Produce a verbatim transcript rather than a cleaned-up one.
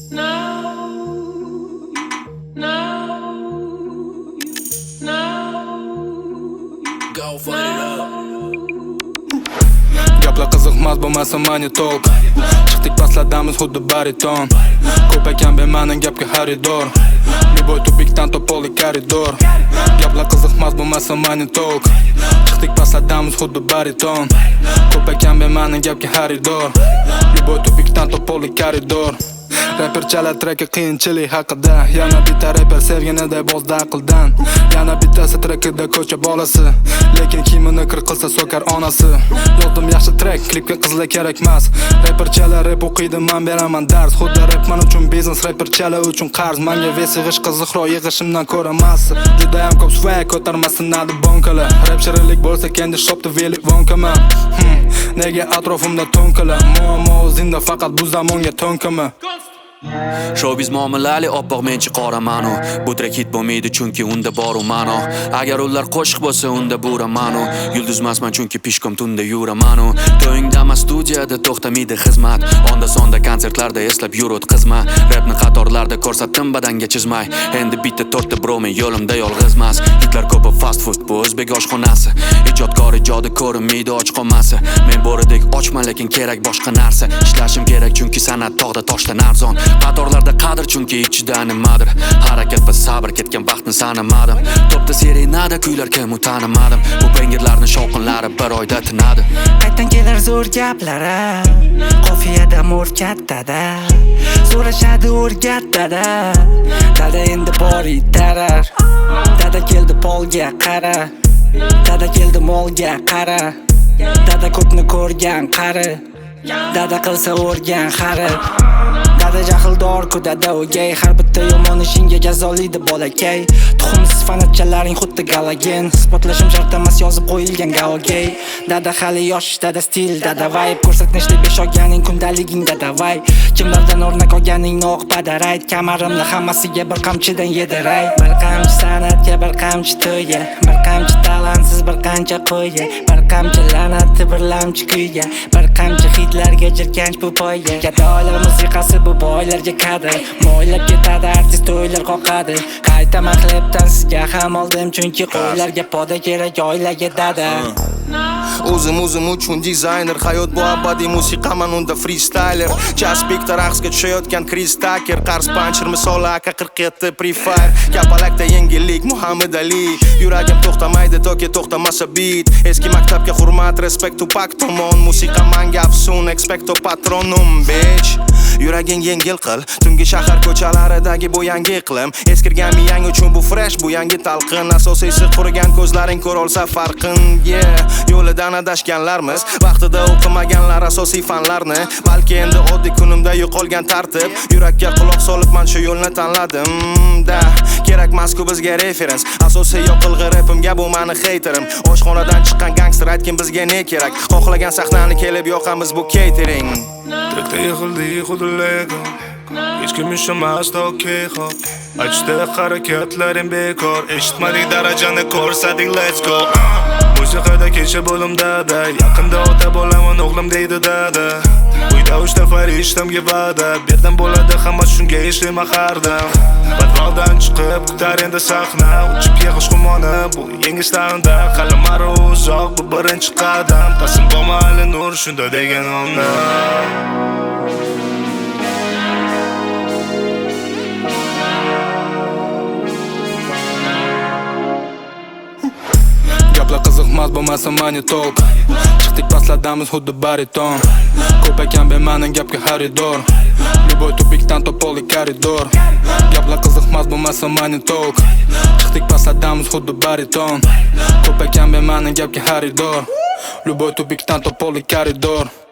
Gaplar qiziqmas bo'lmasa mani to'q. Chiqdik pastlardamiz xuddi bariton. Ko'p ekan bema'ni gapga xaridor. Любой tubikdan to'poli koridor. Gaplar qiziqmas bo'lmasa mani to'q. Chiqdik pastlardamiz xuddi bariton. Ko'p ekan bema'ni gapga xaridor. Любой tubikdan to'poli koridor. Rapper chala treki qiyinchilik haqida. Yana bitta rapper sevganida bozda aqldan. Yana bittasi trekida ko'cha bolasi. Lekin kimini kir qilsa so'kar onasi. Yozdim yaxshi trek, klipga qizlar kerakmas. Rapper chala rap o'qiydi, men beraman dars. Xuddi rap men uchun biznes, rapper chala uchun qarz. Menga vesig'ish qiziqroq yig'ishimdan ko'ra massa. Juda ham ko'p swag ko'tarmasin nadi bonkalar. Rap shirinlik bo'lsa kendi shopda veli vonkama. Hmm, nega atrofimda to'nkala? Muammo o'zingda faqat bu zamonga to'nkama. Showbiz muomalali oppoq menchi qora mano. Bu trek hit bo'lmaydi chunki unda bor u mano. Agar ular qo'shiq bo'lsa unda buraman. Yulduzmasman chunki pishkom tunda yuraman. To'yingdama studiyada to'xtamaydi xizmat. Onda sonda konsertlarda eslab yurut qizma. Rapni qatorlarda ko'rsatdim badanga chizmay. Endi bitta to'rtta bro men yo'limda yolg'izmas. Hitlar ko'pi fast food bu o'zbek oshxonasi. Ijodkor ijodi ko'rinmaydi och qolmasa. Men bo'ridek ochman lekin kerak boshqa narsa. Ishlashim kerak chunki san'at tog'da toshdan arzon. Qatorlarda qadr chunki ichida nimadir. Harakat va sabr ketgan vaqtni sanamadim. Topda serenada kuylar kim tanimadim. Bu bangirlarni shovqinlari bir oyda tinadi. Qaytan kelar zo'r gaplari. Qofiyada mo'r kattada. So'rashadi o'rgattada. Dada endi bor itarar. Dada keldi polga qara. Dada keldi molga qara. Dada ko'pni ko'rgan qari. Dada qilsa o'rgan xari. Dada jahildor-ku dada o'gay. Har bitta yomon ishingga jazolaydi bolakay. Tuxumsiz fanatchalaring xuddi galagen. Isbotlashim shart emas yozib qo'yilgan gaogay. Dada hali yosh, dada stil, dada vibe. Ko'rsatnishda besh olganing kundaliging dada vay. Kimlardan o'rnak olganing noq padaray. Kamarimni hammasiga bir qamchidan yediray. Bir qamchi san'atga, bir qamchi to'yga. Bir qamchi talantsiz, bir qancha qo'yga. Bir qamchi la'nati, bir lamchi kuyga. Bir qamchi hitlarga jirkanch bu poyga. Gadolar musiqasi bu boylarga kadr. Mo'ylab ketadi artist to'ylar qoqadi. Qaytaman klipdan sizga ham oldim chunki qo'ylarga poda kerak oilaga dada. O'zim o'zim uchun dizayner, hayot bu abadiy musiqaman unda freestyler. Jaspikda raqsga tushayotgan Chris Tucker, Qars Puncher misoli A K qirq yetti Free Fire. Kapalakda yengillik Muhammad Ali. Yuragim to'xtamaydi toki to'xtamasa beat. Eski maktabga hurmat, respect Tupac tomon. Musiqa manga afsun, expecto patronum bitch. Yuraging yengil qil, tungi shahar ko'chalaridagi bu yangi iqlim. Eskirgan miyang uchun bu fresh, bu yangi talqin. Asosiysi qurigan ko'zlaring ko'r olsa farqin. Yeah, yo'lidan adashganlarmiz, vaqtida o'qimaganlar asosiy fanlarni. Balki endi oddiy kunimda yo'qolgan tartib. Yurakka quloq solib men shu yo'lni tanladim. Da, kerakmas-ku bizga reference. Asosiy yoqilg'i rapimga bu meni haterim. Oshxonadan chiqqan gangster aytgin bizga ne kerak? Xohlagan sahnani kelib yoqamiz bu catering. Trekda yig'ildi xudulega. Hech kim ushamasdi okey hop. Achdi harakatlaring bekor. Eshitmadik darajani ko'rsating let's go. Musiqada kecha bo'lim dada. Yaqinda ota bo'laman o'g'lim deydi dada. Uyda uchta farishtamga va'da berdim bo'ladi hamma shunga ishlayman hardam. Badroqdan chiqib kutar endi sahna. Uchib yig'ish qumoni bu yengishlarida. Qalamar uzoq bu birinchi qadam. Tasim bo'lmali nur shunda degan onda. Gaplar qiziqmas bo'lmasa mani to'q. Chiqdik pastlardamiz xuddi bariton. Ko'p ekan bema'ni gapga xaridor. Любой tubikdan to'poli koridor. Gaplar qiziqmas bo'lmasa mani to'q. Chiqdik pastlardamiz xuddi bariton. Ko'p ekan bema'ni gapga xaridor. Любой tubikdan to'poli koridor.